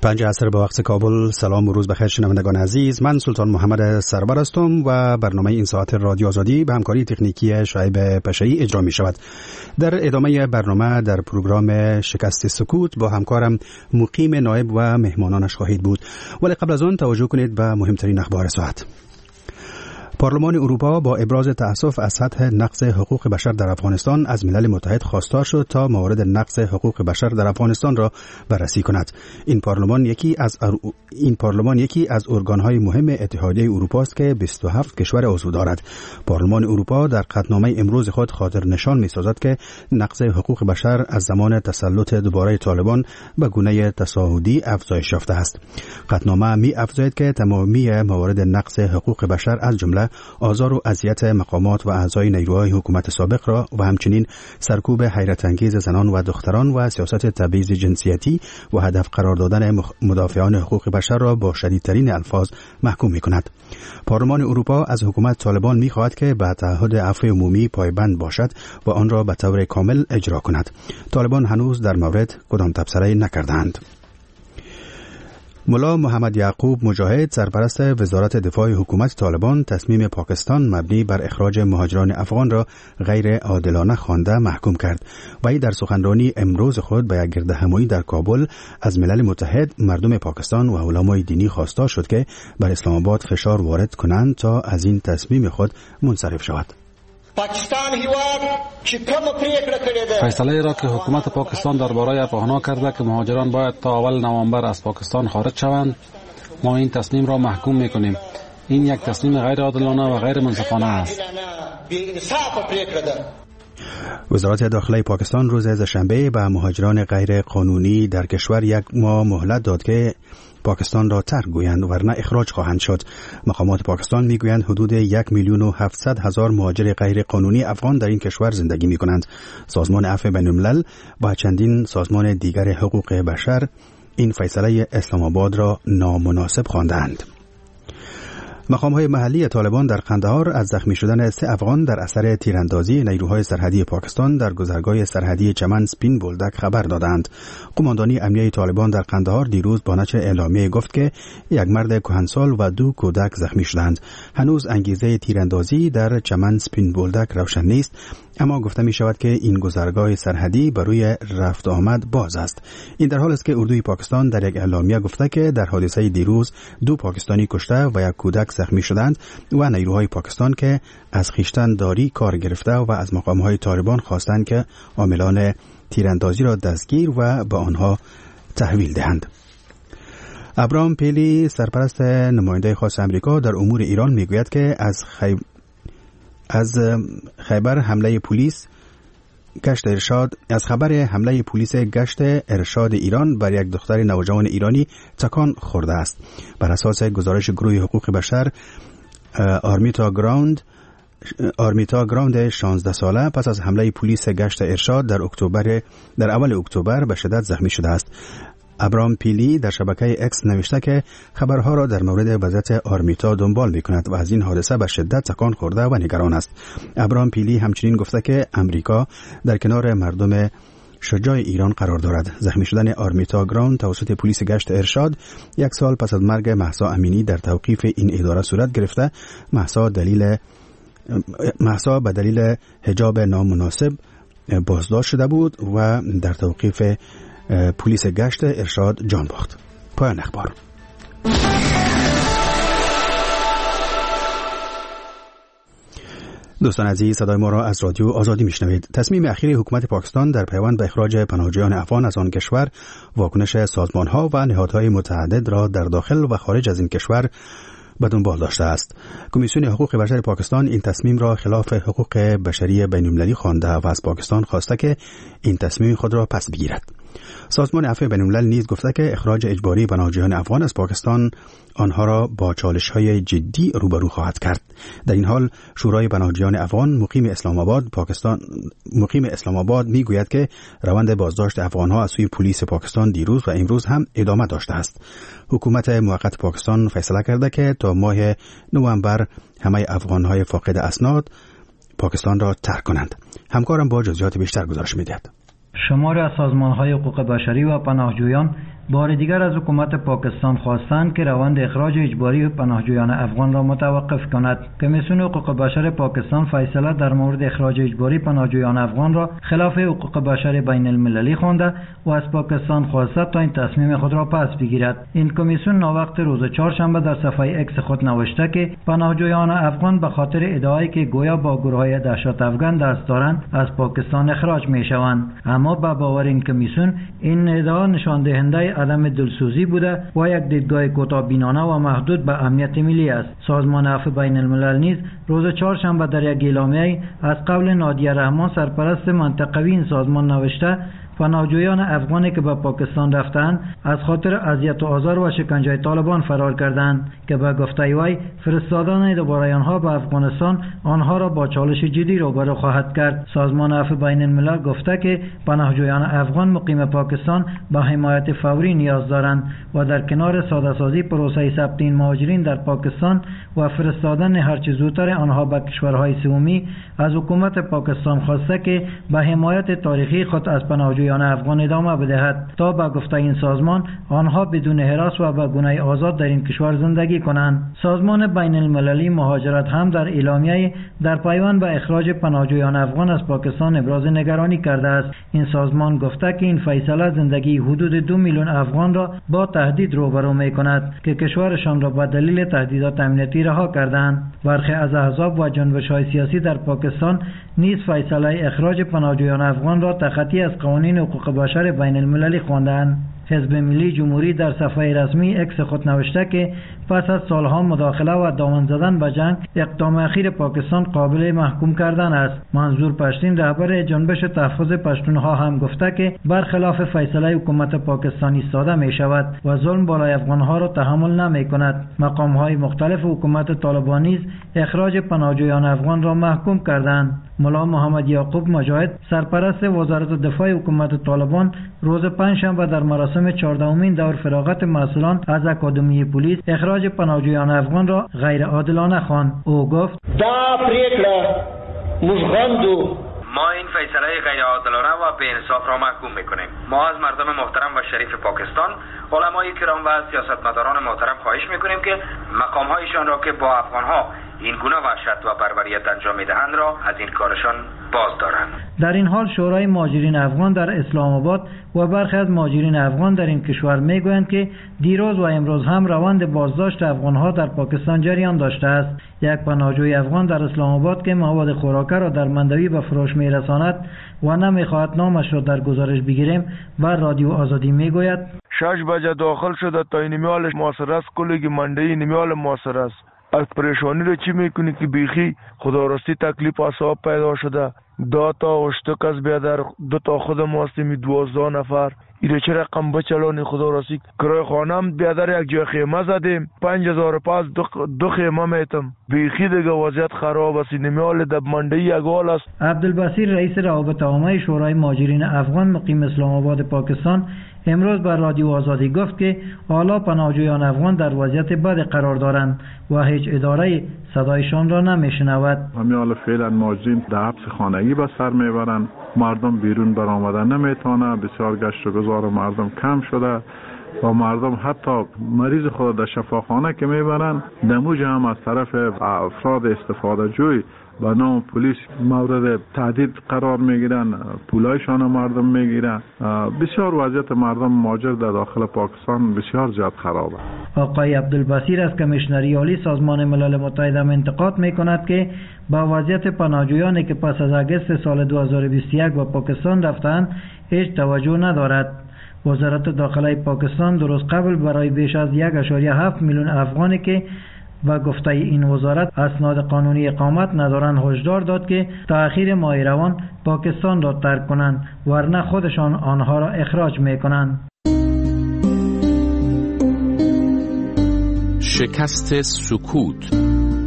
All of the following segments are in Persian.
5 عصر به وقت کابل. سلام و روز بخیر شنوندگان عزیز. من سلطان محمد سرور هستم و برنامه این ساعت رادیو آزادی به همکاری تکنیکی شعیب پشه‌ای اجرا می شود. در ادامه برنامه در پروگرام شکست سکوت با همکارم مقیم نایب و مهمانانش خواهید بود، ولی قبل از آن توجه کنید به مهمترین اخبار ساعت. پارلمان اروپا با ابراز تأسف از سطح نقض حقوق بشر در افغانستان از ملل متحد خواستار شد تا موارد نقض حقوق بشر در افغانستان را بررسی کند. این پارلمان یکی از ارگان‌های مهم اتحادیه اروپا است که 27 کشور عضو دارد. پارلمان اروپا در قطعنامه امروز خود خاطر نشان می‌سازد که نقض حقوق بشر از زمان تسلط دوباره طالبان به گونه تصاعدی افزایش یافته است. قطعنامه می‌افزاید که تمامی موارد نقض حقوق بشر از جمله آزار و اذیت مقامات و اعضای نیروهای حکومت سابق را و همچنین سرکوب حیرت انگیز زنان و دختران و سیاست تبعیض جنسیتی و هدف قرار دادن مدافعان حقوق بشر را با شدیدترین الفاظ محکوم می‌کند. پارلمان اروپا از حکومت طالبان می‌خواهد که به تعهد عفو عمومی پایبند باشد و آن را به طور کامل اجرا کند. طالبان هنوز در مورد کدام تبصره نکردند. ملا محمد یعقوب مجاهد سرپرست وزارت دفاع حکومت طالبان تصمیم پاکستان مبنی بر اخراج مهاجران افغان را غیر عادلانه خوانده محکوم کرد و ای در سخنرانی امروز خود به یک گردهمایی در کابل از ملل متحد مردم پاکستان و علمای دینی خواستار شد که بر اسلام آباد فشار وارد کنند تا از این تصمیم خود منصرف شود. فیصله را که حکومت پاکستان درباره افغانان کرده که مهاجران باید تا اول نوامبر از پاکستان خارج شوند، ما این تصمیم را محکوم می‌کنیم. این یک تصمیم غیر عادلانه و غیر منصفانه است. وزارت داخلی پاکستان روز شنبه به مهاجران غیر قانونی در کشور 1 ماه مهلت داد که پاکستان را ترک گویند ورنه اخراج خواهند شد. مقامات پاکستان میگویند حدود 1,700,000 مهاجر غیر قانونی افغان در این کشور زندگی میکنند. سازمان عفو بین‌الملل با چندین سازمان دیگر حقوق بشر این فیصله اسلام آباد را نامناسب خواندند. مقام‌های محلی طالبان در قندهار از زخمی شدن 3 افغان در اثر تیراندازی نیروهای سرحدی پاکستان در گذرگاه سرحدی چمن سپین بولدک خبر دادند. قماندانی امنیه طالبان در قندهار دیروز با نشر اعلامیه گفت که 1 مرد کهنسال و 2 کودک زخمی شدند. هنوز انگیزه تیراندازی در چمن سپین بولدک روشن نیست، اما گفته می شود که این گذرگاه سرحدی بروی رفت آمد باز است. این در حال است که اردوی پاکستان در یک اعلامیه گفته که در حادثه دیروز 2 پاکستانی کشته و 1 کودک زخمی شدند و نیروهای پاکستان که از خویشتن داری کار گرفته و از مقامهای طالبان خواستند که عاملان تیراندازی را دستگیر و به آنها تحویل دهند. ابراهام پیلی سرپرست نماینده خاص امریکا در امور ایران میگوید که از خبر حمله پلیس گشت ارشاد ایران بر یک دختر نوجوان ایرانی تکان خورده است. بر اساس گزارش گروه حقوق بشر آرمیتا گراوند 16 ساله پس از حمله پلیس گشت ارشاد در اول اکتبر به شدت زخمی شده است. ابراهام پیلی در شبکه اکس نوشته که خبرها را در مورد وضعیت آرمیتا دنبال می‌کند و از این حادثه به شدت تکان خورده و نگران است. ابراهام پیلی همچنین گفته که امریکا در کنار مردم شجاع ایران قرار دارد. زخمی شدن آرمیتا گراوند توسط پلیس گشت ارشاد 1 سال پس از مرگ مهسا امینی در توقیف این اداره صورت گرفته. مهسا به دلیل حجاب نامناسب بازداشت شده بود و در توقیف پلیس گشت ارشاد جان باخت. پایان اخبار. دوستان عزیز، صدای ما را از رادیو آزادی میشنوید. تصمیم اخیر حکومت پاکستان در پیوند به اخراج پناهجویان افغان از آن کشور واکنش سازمان‌ها و نهادهای متعدد را در داخل و خارج از این کشور به دنبال داشته است. کمیسیون حقوق بشر پاکستان این تصمیم را خلاف حقوق بشری بین‌المللی خوانده و از پاکستان خواسته که این تصمیم خود را پس بگیرد. سازمان عفو بین‌الملل نیز گفته که اخراج اجباری پناهجویان افغان از پاکستان آنها را با چالش‌های جدی روبرو خواهد کرد. در این حال شورای پناهجویان افغان مقیم اسلام آباد میگوید که روند بازداشت افغان‌ها از سوی پلیس پاکستان دیروز و امروز هم ادامه داشته است. حکومت موقت پاکستان فیصله کرده که تا ماه نوامبر همه افغان‌های فاقد اسناد پاکستان را ترک کنند. همکارم با جزئیات بیشتر گزارش می‌دهد. شماری از سازمان‌های حقوق بشری و پناهجویان بار دیگر از حکومت پاکستان خواستند که روند اخراج اجباری پناهجویان افغان را متوقف کند. کمیسیون حقوق بشر پاکستان فیصله در مورد اخراج اجباری پناهجویان افغان را خلاف حقوق بشر بین المللی خوانده و از پاکستان خواسته تا این تصمیم خود را پس بگیرد. این کمیسیون ناوقت روز چهارشنبه در صفحه اکس خود نوشته که پناهجویان افغان به خاطر ادعایی که گویا با گروه‌های دهشت افغان دست دارند از پاکستان اخراج می‌شوند، اما به باور این کمیسیون این ادعا نشان دهنده عدم دلسوزی بوده و یک دیدگاه کوتاه‌بینانه و محدود به امنیت ملی است. سازمان عفو بین الملل نیز روز چهارشنبه در یک اعلامیه از قول نادیه رحمان سرپرست منطقوی این سازمان نوشته پناهجویان افغانی که به پاکستان رفتند از خاطر اذیت و آزار و شکنجه طالبان فرار کردند که به گفته وی فرستادن دوباره آنها به افغانستان آنها را با چالش جدی روبرو خواهد کرد. سازمان عفو بین الملل گفته که پناهجویان افغان مقیم پاکستان به حمایت فوری نیاز دارند و در کنار ساده‌سازی پروسه ثبت این مهاجرین در پاکستان و فرستادن هرچه زودتر آنها به کشورهای سومی از حکومت پاکستان خواسته که به حمایت تاریخی خود از پناهجویان افغان ادامه بدهد تا به گفته این سازمان آنها بدون هراس و به گونه آزاد در این کشور زندگی کنند. سازمان بین المللی مهاجرت هم در اعلامیه در پیوند به اخراج پناهجویان افغان از پاکستان ابراز نگرانی کرده است. این سازمان گفته که این فیصله زندگی حدود 2 میلیون افغان را با تهدید روبرو می‌کند که کشورشان را به دلیل تهدیدات امنیتی رها کردند. برخی از احزاب و جنبش‌های سیاسی در پاکستان نیز فیصله اخراج پناهجویان افغان را تخطی از قوانین حقوق بشر بین المللی خواندند. حزب ملی جمهوری در صفحه رسمی اکس خود نوشته که پس از سالها مداخله و دامن زدن به جنگ اقدام اخیر پاکستان قابل محکوم کردن است. منظور پشتین رهبر جنبش تحفظ پشتونها هم گفته که برخلاف فیصله حکومت پاکستان ایستاده می شود و ظلم بالای افغانها را تحمل نمی کند. مقام های مختلف حکومت طالبان نیز اخراج پناهجویان افغان را محکوم کردند. ملا محمد یعقوب مجاهد سرپرست وزارت دفاع حکومت طالبان روز پنجشنبه در مراسم 14مین دور فراغت مسئولان از اکادمی پلیس اخراج پناهجویان افغان را غیر عادلانه خواند. او گفت ما این فیصله غیر عادلانه و بی انصاف را محکوم میکنیم. ما از مردم محترم و شریف پاکستان، علمای کرام و سیاستمداران محترم خواهش میکنیم که مقام هایشان را که با افغان ها این گونه وحشت و بربریت انجام میدهند را از این کارشان باز دارند. در این حال شورای مهاجرین افغان در اسلام آباد و برخی از مهاجرین افغان در این کشور میگویند که دیروز و امروز هم روند بازداشت افغانها در پاکستان جریان داشته است. یک پناهجوی افغان در اسلام آباد که مواد خوراکه را در مندوی به فروش میرساند و نمیخواهد نامش را در گزارش بگیریم و رادیو آزادی میگوید 6 بجه داخل شده تا نیمیال موثر است، کلگی مندی نیمیال موثر است. از پریشانی را چی میکنی که بیخی خدا راستی تکلیف اصاب پیدا شده. 2 تا اشتک از بیادر 2 تا خودم هستیم 12 نفر. ایره چه رقم بچلانی خدا راستی کرای خانم بیادر یک جای خیمه زدیم 5000 پاس 2 خیمه میتم. بیخی دیگه وضعیت خراب است. نمیال دب منده یک حال است. عبدالبصیر رئیس روابط عامه شورای مهاجرین افغان مقیم اسلام آباد پاکستان امروز بر رادیو آزادی گفت که حالا پناهجویان افغان در وضعیت بد قرار دارند و هیچ اداره صدایشان را نمیشنود. حالا فعلا مهاجرین در حبس خانگی به سر میبرند. مردم بیرون برآمدن نمیتونه. بسیار گشت و گذار مردم کم شده و مردم حتی مریض خود در شفاخانه که میبرند دموج هم از طرف افراد استفاده جوی با نام پلیس مورد تهدید قرار میگیرن، پولایشان مردم میگیرن. بسیار وضعیت مردم مهاجر در داخل پاکستان بسیار زیاد خرابه. آقای عبدالبصیر از کمیشنری عالی سازمان ملل متحد انتقاد میکند که با وضعیت پناهجویانی که پس از اگست سال 2021 به پاکستان رفتند هیچ توجه ندارد. وزارت داخله پاکستان درست قبل برای بیش از 1.7 میلیون افغانی که و گفته این وزارت اسناد قانونی اقامت ندارند هشدار داد که تأخیر ماه روان پاکستان را ترک کنند ورنه خودشان آنها را اخراج میکنند. شکست سکوت.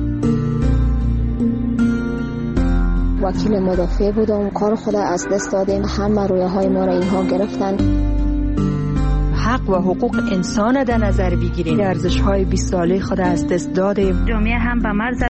وکیل مدافع بودم، کار خود از دست دادیم، همه رویاهای ما را اینها گرفتن. حق و حقوق انسان در نظر بگیریم، ارزش‌های 20 ساله خود از دست دادیم. جامعه هم به مرز